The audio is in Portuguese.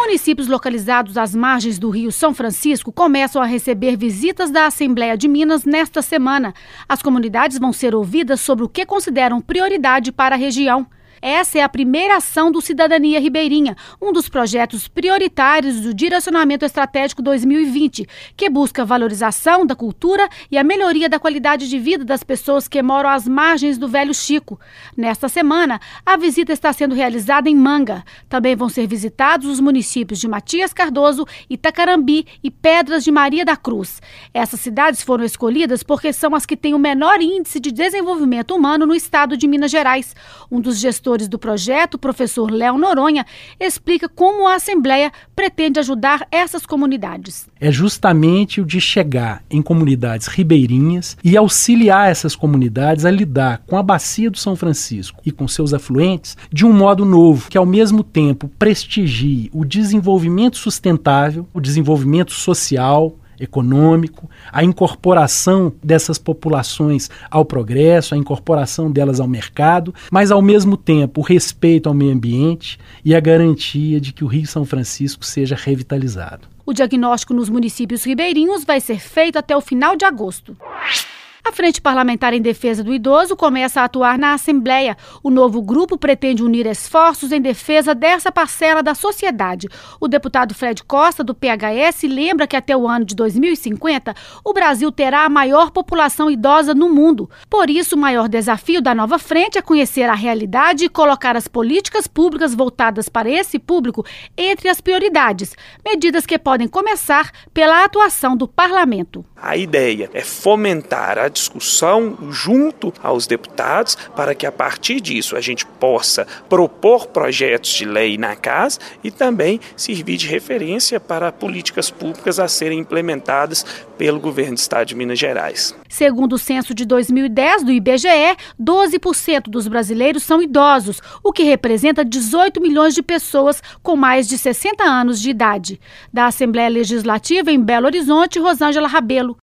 Municípios localizados às margens do Rio São Francisco começam a receber visitas da Assembleia de Minas nesta semana. As comunidades vão ser ouvidas sobre o que consideram prioridade para a região. Essa é a primeira ação do Cidadania Ribeirinha, um dos projetos prioritários do Direcionamento Estratégico 2020, que busca a valorização da cultura e a melhoria da qualidade de vida das pessoas que moram às margens do Velho Chico. Nesta semana, a visita está sendo realizada em Manga. Também vão ser visitados os municípios de Matias Cardoso, Itacarambi e Pedras de Maria da Cruz. Essas cidades foram escolhidas porque são as que têm o menor índice de desenvolvimento humano no estado de Minas Gerais. Um dos gestores do projeto, o professor Léo Noronha, explica como a Assembleia pretende ajudar essas comunidades. É justamente o de chegar em comunidades ribeirinhas e auxiliar essas comunidades a lidar com a bacia do São Francisco e com seus afluentes de um modo novo, que ao mesmo tempo prestigie o desenvolvimento sustentável, o desenvolvimento social, econômico, a incorporação dessas populações ao progresso, a incorporação delas ao mercado, mas ao mesmo tempo o respeito ao meio ambiente e a garantia de que o Rio São Francisco seja revitalizado. O diagnóstico nos municípios ribeirinhos vai ser feito até o final de agosto. A Frente Parlamentar em Defesa do Idoso começa a atuar na Assembleia. O novo grupo pretende unir esforços em defesa dessa parcela da sociedade. O deputado Fred Costa, do PHS, lembra que até o ano de 2050, o Brasil terá a maior população idosa no mundo. Por isso, o maior desafio da nova frente é conhecer a realidade e colocar as políticas públicas voltadas para esse público entre as prioridades, medidas que podem começar pela atuação do parlamento. A ideia é fomentar a discussão junto aos deputados para que a partir disso a gente possa propor projetos de lei na casa e também servir de referência para políticas públicas a serem implementadas pelo governo do estado de Minas Gerais. Segundo o censo de 2010 do IBGE, 12% dos brasileiros são idosos, o que representa 18 milhões de pessoas com mais de 60 anos de idade. Da Assembleia Legislativa em Belo Horizonte, Rosângela Rabelo.